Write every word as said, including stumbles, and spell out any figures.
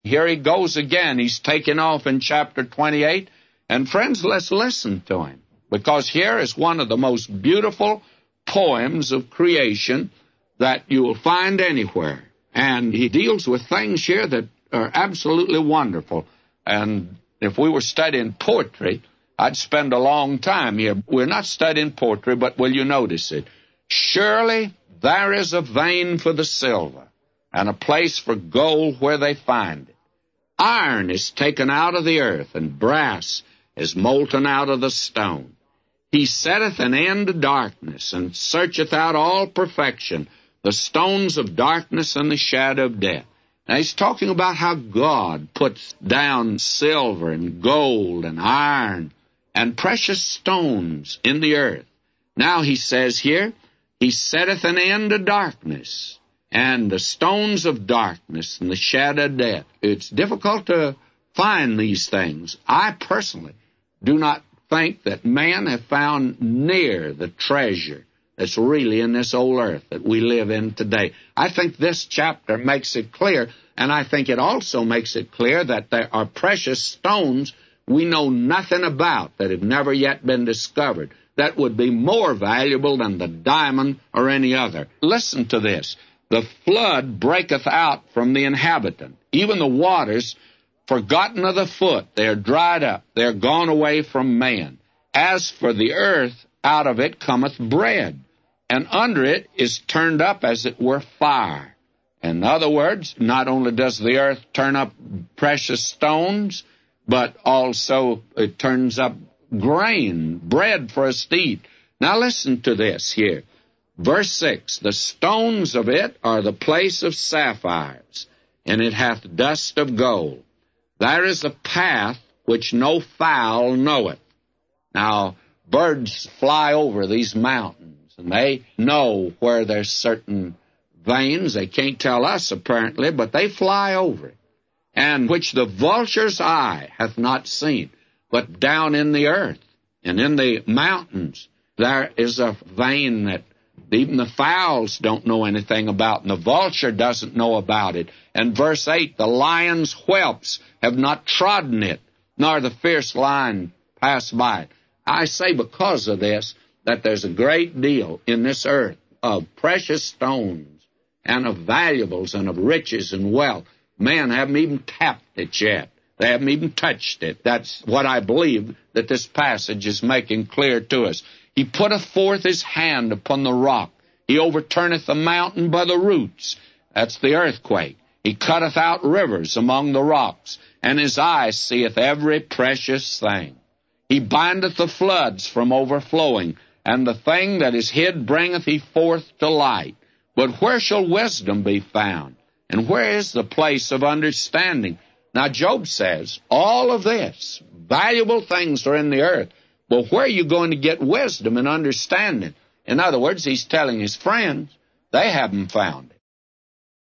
Here he goes again. He's taking off in chapter twenty-eight. And friends, let's listen to him, because here is one of the most beautiful poems of creation that you will find anywhere. And he deals with things here that are absolutely wonderful. And if we were studying poetry, I'd spend a long time here. We're not studying poetry, but will you notice it? Surely there is a vein for the silver, and a place for gold where they find it. Iron is taken out of the earth, and brass is molten out of the stone. He setteth an end to darkness, and searcheth out all perfection, the stones of darkness and the shadow of death. Now, he's talking about how God puts down silver and gold and iron and precious stones in the earth. Now, he says here, he setteth an end to darkness and the stones of darkness and the shadow of death. It's difficult to find these things. I personally do not think that man have found near the treasure that's really in this old earth that we live in today. I think this chapter makes it clear, and I think it also makes it clear that there are precious stones we know nothing about, that have never yet been discovered, that would be more valuable than the diamond or any other. Listen to this. The flood breaketh out from the inhabitant, even the waters forgotten of the foot. They are dried up, they are gone away from man. As for the earth, out of it cometh bread, and under it is turned up as it were fire. In other words, not only does the earth turn up precious stones, but also it turns up grain, bread for us to eat. Now listen to this here. Verse six, the stones of it are the place of sapphires, and it hath dust of gold. There is a path which no fowl knoweth. Now, birds fly over these mountains, and they know where there's certain veins. They can't tell us, apparently, but they fly over it. And which the vulture's eye hath not seen, but down in the earth and in the mountains there is a vein that even the fowls don't know anything about, and the vulture doesn't know about it. And verse eight, the lion's whelps have not trodden it, nor the fierce lion passed by it. I say because of this, that there's a great deal in this earth of precious stones and of valuables and of riches and wealth. Men haven't even tapped it yet. They haven't even touched it. That's what I believe that this passage is making clear to us. He putteth forth his hand upon the rock. He overturneth the mountain by the roots. That's the earthquake. He cutteth out rivers among the rocks, and his eye seeth every precious thing. He bindeth the floods from overflowing, and the thing that is hid bringeth he forth to light. But where shall wisdom be found? And where is the place of understanding? Now, Job says, all of this, valuable things are in the earth, but where are you going to get wisdom and understanding? In other words, he's telling his friends, they haven't found it.